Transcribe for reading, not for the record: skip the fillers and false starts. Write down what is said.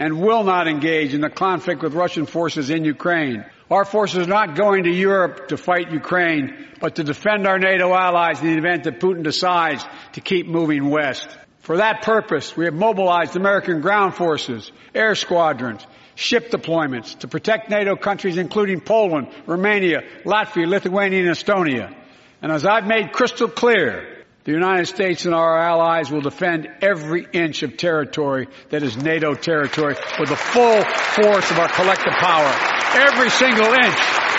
and will not engage in the conflict with Russian forces in Ukraine. Our forces are not going to Europe to fight Ukraine, but to defend our NATO allies in the event that Putin decides to keep moving west. For that purpose, we have mobilized American ground forces, air squadrons, ship deployments to protect NATO countries including Poland, Romania, Latvia, Lithuania, and Estonia. And as I've made crystal clear, the United States and our allies will defend every inch of territory that is NATO territory with the full force of our collective power. Every single inch.